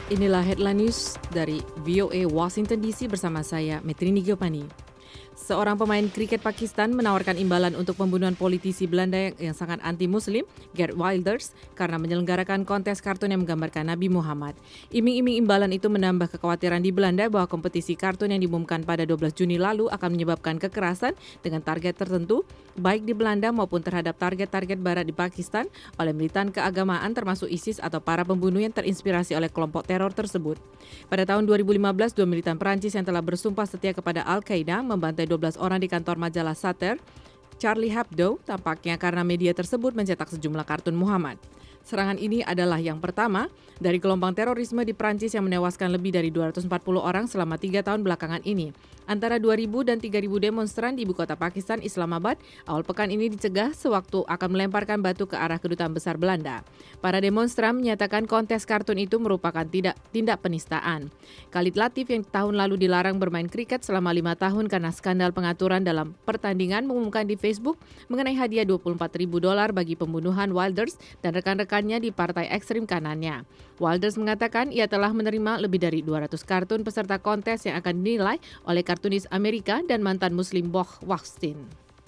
Inilah headline news dari VOA Washington DC bersama saya, Metrini Giopani. Seorang pemain kriket Pakistan menawarkan imbalan untuk pembunuhan politisi Belanda yang sangat anti-Muslim, Geert Wilders, karena menyelenggarakan kontes kartun yang menggambarkan Nabi Muhammad. Iming-iming imbalan itu menambah kekhawatiran di Belanda bahwa kompetisi kartun yang diumumkan pada 12 Juni lalu akan menyebabkan kekerasan dengan target tertentu, baik di Belanda maupun terhadap target-target barat di Pakistan oleh militan keagamaan termasuk ISIS atau para pembunuh yang terinspirasi oleh kelompok teror tersebut. Pada tahun 2015, dua militan Perancis yang telah bersumpah setia kepada Al-Qaeda membantai 12 orang di kantor majalah satir Charlie Hebdo, tampaknya karena media tersebut mencetak sejumlah kartun Muhammad. Serangan ini adalah yang pertama dari gelombang terorisme di Prancis yang menewaskan lebih dari 240 orang selama 3 tahun belakangan ini. Antara 2.000 dan 3.000 demonstran di ibu kota Pakistan, Islamabad, awal pekan ini dicegah sewaktu akan melemparkan batu ke arah kedutaan besar Belanda. Para demonstran menyatakan kontes kartun itu merupakan tindak penistaan. Khalid Latif yang tahun lalu dilarang bermain kriket selama 5 tahun karena skandal pengaturan dalam pertandingan mengumumkan di Facebook mengenai hadiah $24.000 bagi pembunuhan Wilders dan rekan-rekannya di partai ekstrim kanannya. Wilders mengatakan ia telah menerima lebih dari 200 kartun peserta kontes yang akan dinilai oleh kartunis Amerika dan mantan Muslim Bob Weinstein.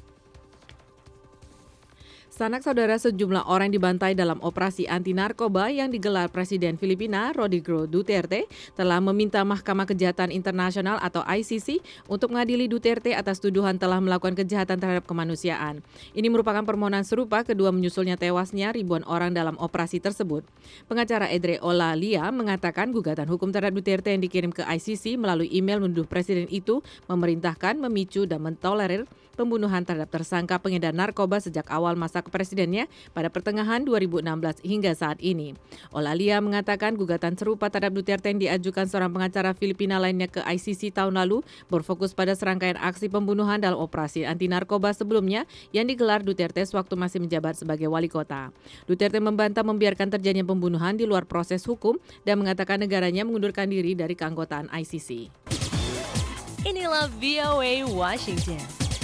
Sanak saudara, sejumlah orang dibantai dalam operasi anti-narkoba yang digelar Presiden Filipina Rodrigo Duterte telah meminta Mahkamah Kejahatan Internasional atau ICC untuk mengadili Duterte atas tuduhan telah melakukan kejahatan terhadap kemanusiaan. Ini merupakan permohonan serupa kedua menyusulnya tewasnya ribuan orang dalam operasi tersebut. Pengacara Edre Olalia mengatakan gugatan hukum terhadap Duterte yang dikirim ke ICC melalui email menuduh Presiden itu memerintahkan, memicu, dan mentolerir pembunuhan terhadap tersangka pengedar narkoba sejak awal masa presidennya pada pertengahan 2016 hingga saat ini. Olalia mengatakan gugatan serupa terhadap Duterte yang diajukan seorang pengacara Filipina lainnya ke ICC tahun lalu berfokus pada serangkaian aksi pembunuhan dalam operasi anti-narkoba sebelumnya yang digelar Duterte sewaktu masih menjabat sebagai wali kota. Duterte membantah membiarkan terjadinya pembunuhan di luar proses hukum dan mengatakan negaranya mengundurkan diri dari keanggotaan ICC. Inilah VOA Washington.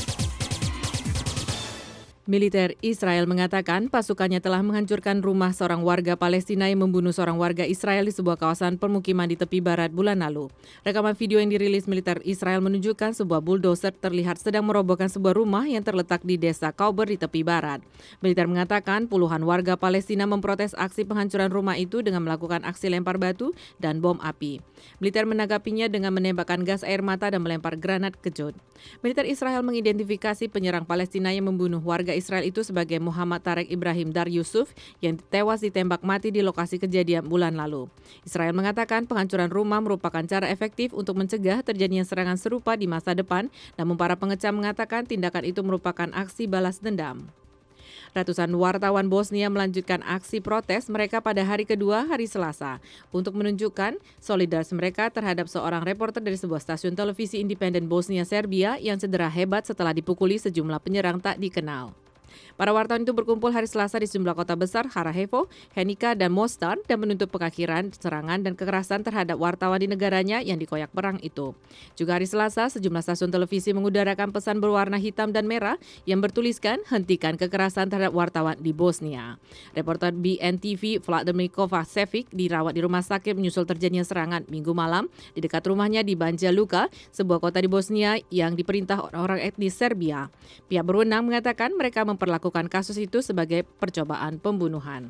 Militer Israel mengatakan pasukannya telah menghancurkan rumah seorang warga Palestina yang membunuh seorang warga Israel di sebuah kawasan permukiman di tepi barat bulan lalu. Rekaman video yang dirilis militer Israel menunjukkan sebuah bulldozer terlihat sedang merobohkan sebuah rumah yang terletak di desa Kauber di tepi barat. Militer mengatakan puluhan warga Palestina memprotes aksi penghancuran rumah itu dengan melakukan aksi lempar batu dan bom api. Militer menanggapinya dengan menembakkan gas air mata dan melempar granat kejut. Militer Israel mengidentifikasi penyerang Palestina yang membunuh warga Israel itu sebagai Muhammad Tarek Ibrahim Dar Yusuf yang tewas ditembak mati di lokasi kejadian bulan lalu. Israel mengatakan penghancuran rumah merupakan cara efektif untuk mencegah terjadinya serangan serupa di masa depan, namun para pengecam mengatakan tindakan itu merupakan aksi balas dendam. Ratusan wartawan Bosnia melanjutkan aksi protes mereka pada hari kedua hari Selasa untuk menunjukkan solidaritas mereka terhadap seorang reporter dari sebuah stasiun televisi independen Bosnia Serbia yang cedera hebat setelah dipukuli sejumlah penyerang tak dikenal. Para wartawan itu berkumpul hari Selasa di sejumlah kota besar Sarajevo, Henika, dan Mostar dan menuntut pengakhiran serangan dan kekerasan terhadap wartawan di negaranya yang dikoyak perang itu. Juga hari Selasa, sejumlah stasiun televisi mengudarakan pesan berwarna hitam dan merah yang bertuliskan hentikan kekerasan terhadap wartawan di Bosnia. Reporter BNTV Vladimir Kovacevic dirawat di rumah sakit menyusul terjadinya serangan Minggu malam di dekat rumahnya di Banja Luka, sebuah kota di Bosnia yang diperintah orang-orang etnis Serbia. Pihak berwenang mengatakan mereka memperlakukan kasus itu sebagai percobaan pembunuhan.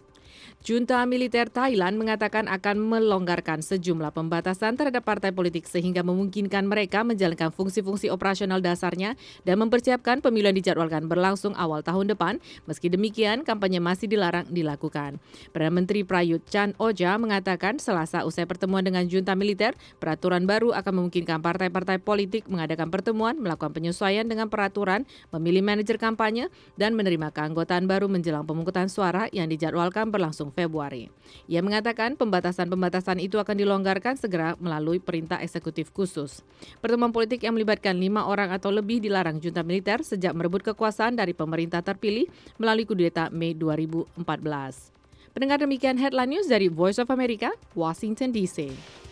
Junta militer Thailand mengatakan akan melonggarkan sejumlah pembatasan terhadap partai politik sehingga memungkinkan mereka menjalankan fungsi-fungsi operasional dasarnya dan mempersiapkan pemilu yang dijadwalkan berlangsung awal tahun depan. Meski demikian, kampanye masih dilarang dilakukan. Perdana Menteri Prayut Chan-o-cha mengatakan Selasa usai pertemuan dengan junta militer, peraturan baru akan memungkinkan partai-partai politik mengadakan pertemuan, melakukan penyesuaian dengan peraturan, memilih manajer kampanye, dan menerima keanggotaan baru menjelang pemungutan suara yang dijadwalkan berlangsung Februari. Ia mengatakan pembatasan-pembatasan itu akan dilonggarkan segera melalui perintah eksekutif khusus. Pertemuan politik yang melibatkan 5 orang atau lebih dilarang junta militer sejak merebut kekuasaan dari pemerintah terpilih melalui kudeta Mei 2014. Pendengar, demikian headline news dari Voice of America, Washington DC.